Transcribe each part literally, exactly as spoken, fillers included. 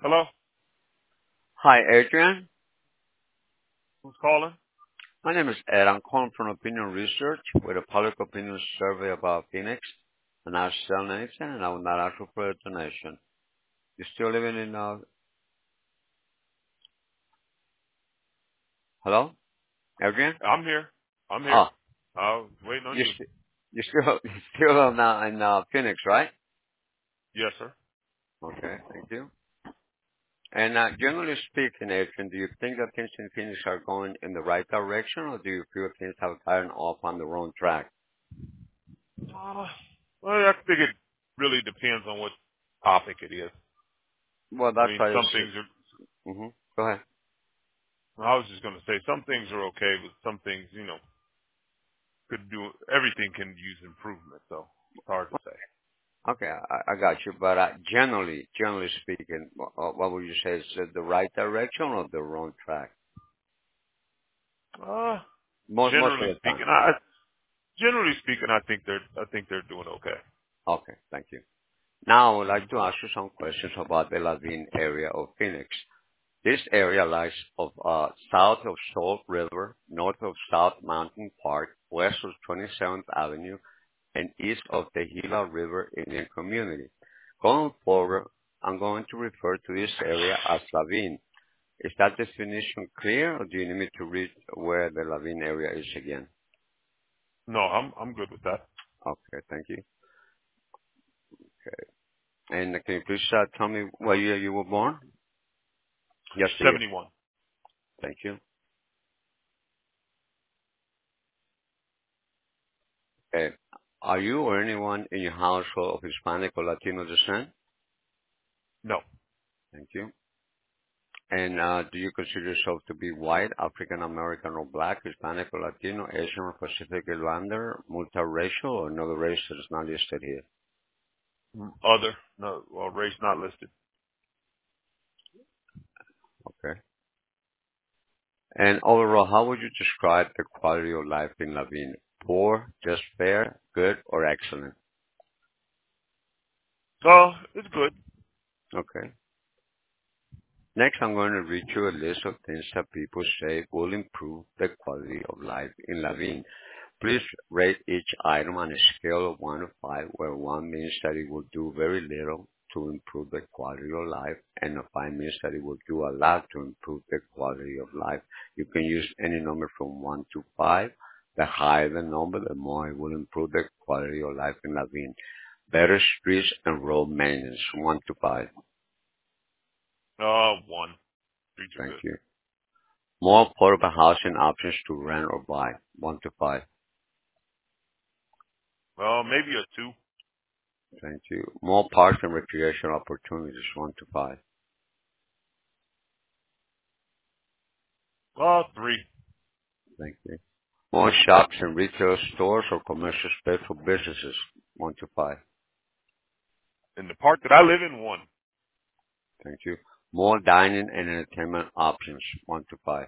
Hello? Hi, Adrian. Who's calling? My name is Ed. I'm calling from Opinion Research with a public opinion survey about Phoenix, and I sell anything, and I will not ask for a donation. You still living in, uh, hello? Adrian? I'm here. I'm here. Oh, I was waiting on you, you. st- you still, you still in, uh, in uh, Phoenix, right? Yes, sir. Okay, thank you. And uh, generally speaking, Adrian, do you think that things in Phoenix are going in the right direction, or do you feel things have gotten off on the wrong track? Uh, well, I think it really depends on what topic it is. Well, I that's mean, why I some said, things are, mm-hmm. Go ahead. I was just going to say, some things are okay, but some things, you know, could do, everything can use improvement, so it's hard to say. Okay, I, I got you. But uh, generally, generally speaking, wh- uh, what would you say is it the right direction or the wrong track? Uh, Most most of generally the time. speaking, I, generally speaking, I think they're, I think they're doing okay. Okay, thank you. Now I would hmm like to ask you some questions about the Lavin area of Phoenix. This area lies of uh, south of Salt River, north of South Mountain Park, west of twenty-seventh Avenue, and east of the Gila River Indian Community. Going forward, I'm going to refer to this area as Lavin. Is that definition clear, or do you need me to read where the Lavin area is again? No, I'm, I'm good with that. Okay, thank you. Okay. And can you please uh, tell me what year you were born? Just the year. seventy-one. Thank you. Okay. Are you or anyone in your household of Hispanic or Latino descent? No. Thank you. And uh, do you consider yourself to be white, African American or black, Hispanic or Latino, Asian or Pacific Islander, multiracial, or another race that is not listed here? Other. No, well, race not listed. Okay. And overall, how would you describe the quality of life in Lavin? Poor, just fair, good, or excellent? So, it's good. Okay. Next, I'm going to read you a list of things that people say will improve the quality of life in Lavin. Please rate each item on a scale of one to five, where one means that it will do very little to improve the quality of life, and a five means that it will do a lot to improve the quality of life. You can use any number from one to five. The higher the number, the more it will improve the quality of life in Lavin. Better streets and road maintenance, one to five. Uh, one. Three too Thank good. you. More affordable housing options to rent or buy, one to five. Uh, maybe a two. Thank you. More parks and recreation opportunities, one to five. Uh, three. Thank you. More shops and retail stores or commercial space for businesses, one to five. In the park that I live in, one. Thank you. More dining and entertainment options, one to five.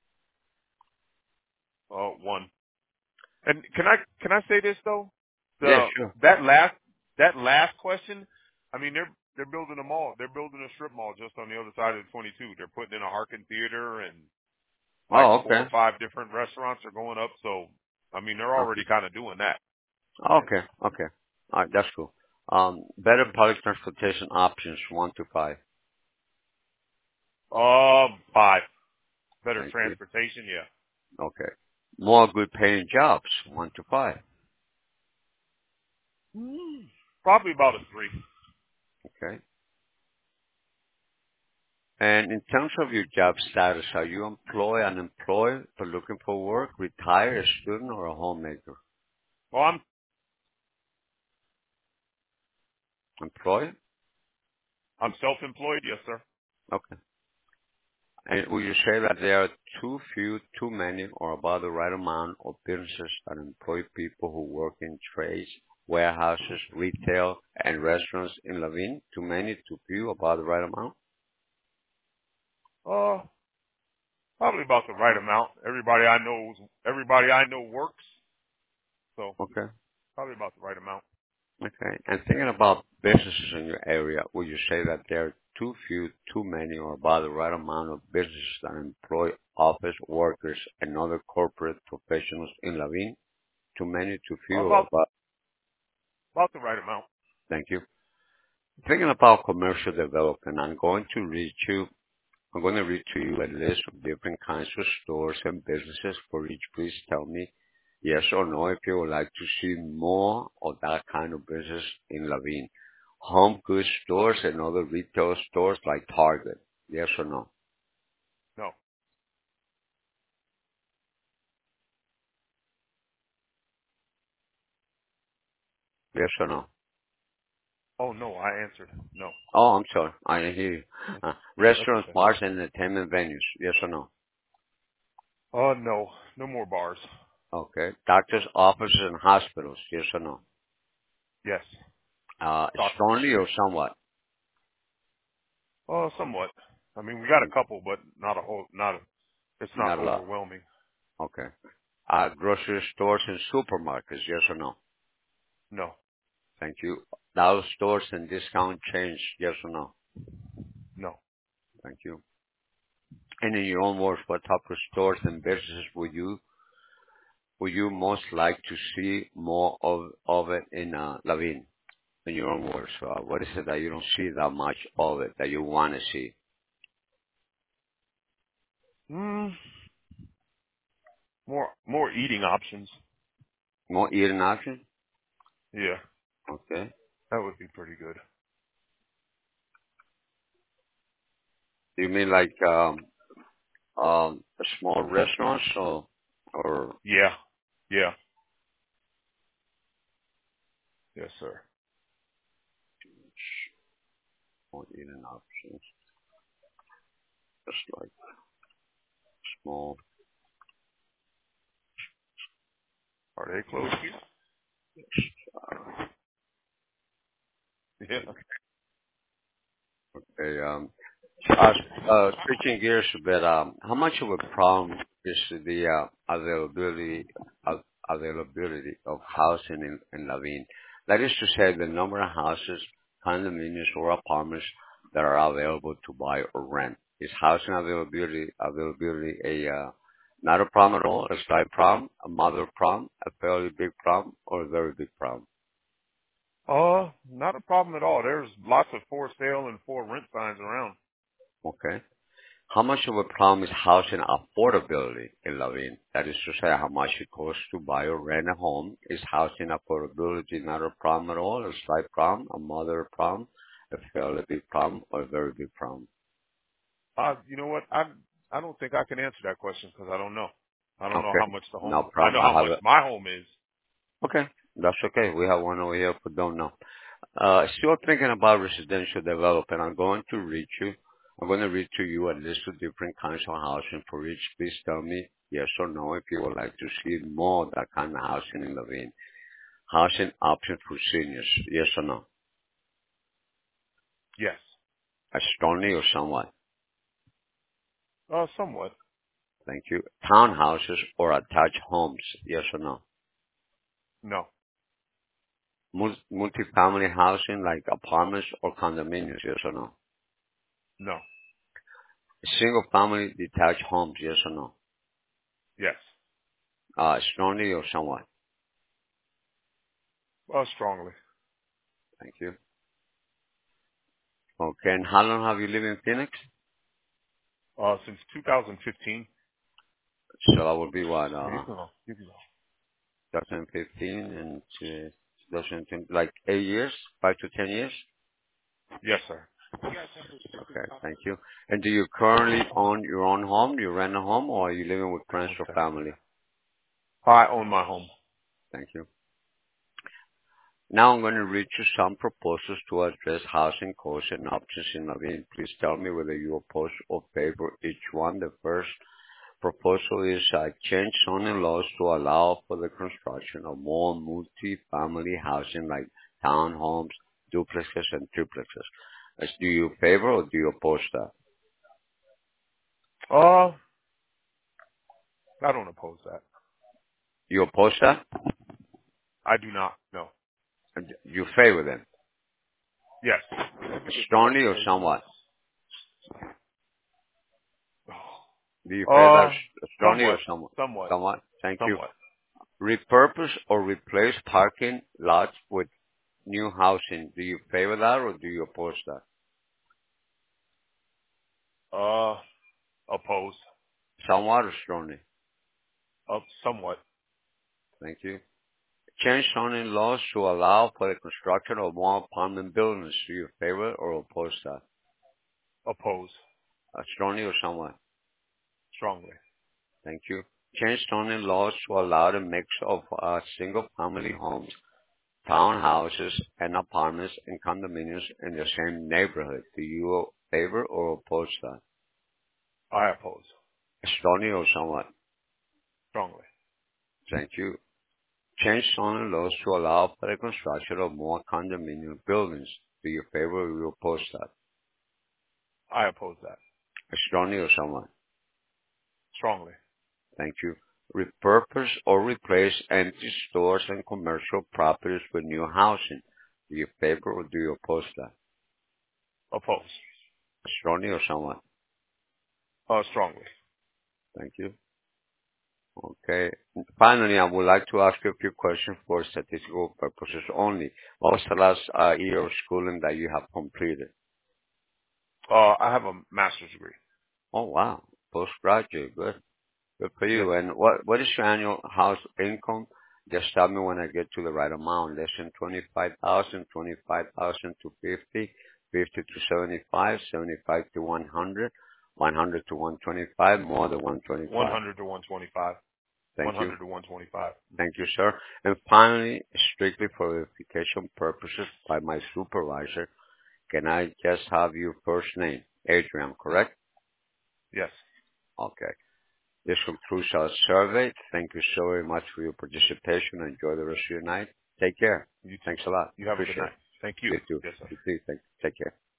Uh, one. And can I can I say this though? Yeah, The sure. that last that last question. I mean, they're they're building a mall. They're building a strip mall just on the other side of the twenty-two. They're putting in a Harkin Theater and like Oh, four okay. or five different restaurants are going up. So, I mean, they're Okay. already kind of doing that. Yeah. Okay. Okay. All right, that's cool. Um, better hmm public transportation options, one to five. Um, five. Better Thank you. transportation, yeah. Okay. More good paying jobs, one to five. Mm. Probably about a three. Okay. And in terms of your job status, are you employed, unemployed, but looking for work, retired, a student, or a homemaker? Well, I'm Employed? I'm self-employed, yes, sir. Okay. And would you say that there are too few, too many, or about the right amount of businesses that employ people who work in trades, warehouses, retail, and restaurants in Lavin? Too many, too few, about the right amount? Uh, probably about the right amount. Everybody I know, everybody I know works, so Okay. probably about the right amount. Okay. And thinking about businesses in your area, would you say that there are too few, too many or about the right amount of businesses that employ office workers and other corporate professionals in Laveen? Too many, too few, or About about? about the right amount. Thank you. Thinking about commercial development, I'm going to read you I'm going to read to you a list of different kinds of stores and businesses. For each, please tell me yes or no if you would like to see more of that kind of business in Laveen. Home goods stores and other retail stores like Target. Yes or no? No. Yes or no? Oh no, I answered no. Oh, I'm sorry. I didn't hear you. Uh, That's restaurants, okay. bars, and entertainment venues. Yes or no? Uh no, no more bars. Okay. Doctors' offices and hospitals. Yes or no? Yes. Uh, Doctors. strongly or somewhat? Uh, somewhat. I mean, we got a couple, but not a whole. Not a. It's not Not a lot. overwhelming. Okay. Uh, grocery stores and supermarkets. Yes or no? No. Thank you. Dollar stores and discount chains, yes or no? No. Thank you. And in your own words, what type of stores and businesses would you would you most like to see more of of it in uh, Laveen? In your own words, uh, what is it that you don't see that much of it that you want to see? Mm, more more eating options. More eating options? Yeah, Okay. that would be pretty good. You mean like um um small restaurants or or Yeah. Yeah. Yes, sir. more eating options? Just like small. Are they closed here? Yeah. Okay. Um, Uh, uh, switching gears a bit, um, how much of a problem is the uh, availability of availability of housing in, in Laveen? That is to say, the number of houses, condominiums, or apartments that are available to buy or rent. Is housing availability availability a uh, not a problem at all, a slight problem, a moderate problem, a fairly big problem, or a very big problem? Uh, not a problem at all. There's lots of for sale and for rent signs around. Okay. How much of a problem is housing affordability in Laveen? That is to say, how much it costs to buy or rent a home. Is housing affordability not a problem at all, a slight problem, a moderate problem, a fairly big problem, or a very big problem? Uh, you know what? I I don't think I can answer that question because I don't know. I don't know Okay, how much the no home. I problem. know how I have much it. my home is. Okay, that's okay. We have one over here for don't know. Uh, still thinking about residential development. I'm going to read you. I'm going to read to you a list of different kinds of housing. For each, please tell me yes or no if you would like to see more of that kind of housing in Laveen. Housing options for seniors, yes or no? Yes. Uh, strongly or somewhat? Uh, somewhat. Thank you. Townhouses or attached homes, yes or no? No. Mul- multifamily housing like apartments or condominiums, yes or no? No. Single family detached homes, yes or no? Yes. Uh, strongly or somewhat? Uh, strongly. Thank you. Okay, and how long have you lived in Phoenix? Uh, since two thousand fifteen. So that would be what, You uh, can go. You can go. twenty fifteen and uh, twenty twenty, like eight years, five to ten years? Yes, sir. Okay, thank you. And do you currently own your own home? Do you rent a home, or are you living with friends One or second. family? I own my home. Thank you. Now I'm going to read you some proposals to address housing costs and options in Laveen. Please tell me whether you oppose or favor each one. The first proposal is uh, change zoning laws to allow for the construction of more multi-family housing like townhomes, duplexes, and triplexes. As do you favor or do you oppose that? Uh, I don't oppose that. You oppose that? I do not. No. And you favor them? Yes. Strongly or somewhat? Do you favor that Uh, strongly or somewhat, somewhat? somewhat, Somewhat. Thank you. somewhat. Repurpose or replace parking lots with new housing. Do you favor that or do you oppose that? Uh, oppose. Somewhat or strongly. Uh, somewhat. Thank you. Change zoning laws to allow for the construction of more apartment buildings. Do you favor or oppose that? Oppose. Uh, strongly or somewhat? Strongly. Thank you. Change zoning laws to allow the mix of uh, single-family homes, townhouses, and apartments and condominiums in the same neighborhood. Do you favor or oppose that? I oppose. Strongly or somewhat? Strongly. Thank you. Change zoning laws to allow for the construction of more condominium buildings. Do you favor or you oppose that? I oppose that. Strongly or somewhat? Strongly. Thank you. Repurpose or replace empty stores and commercial properties with new housing. Do you favor or do you oppose that? Oppose. Strongly or somewhat? Uh, strongly. Thank you. Okay. Finally, I would like to ask you a few questions for statistical purposes only. What was the last uh, year of schooling that you have completed? Uh, I have a master's degree. Oh, wow. Postgraduate. Good. Good for Yes, you. sir. And what what is your annual house income? Just tell me when I get to the right amount. Less than twenty-five thousand, twenty-five thousand to fifty, fifty to seventy-five, seventy-five to one hundred, one hundred to one twenty-five, more than one twenty-five. one hundred to one twenty-five. Thank you. one hundred to one twenty-five. Thank you, sir. And finally, strictly for verification purposes by my supervisor, can I just have your first name? Adrian, correct? Yes. Okay. This concludes our survey. Thank you so very much for your participation. Enjoy the rest of your night. Take care. You too. Thanks a lot. You have a good Appreciate it. night. Thank you. You too. Yes, sir. You too. Thank- Take care.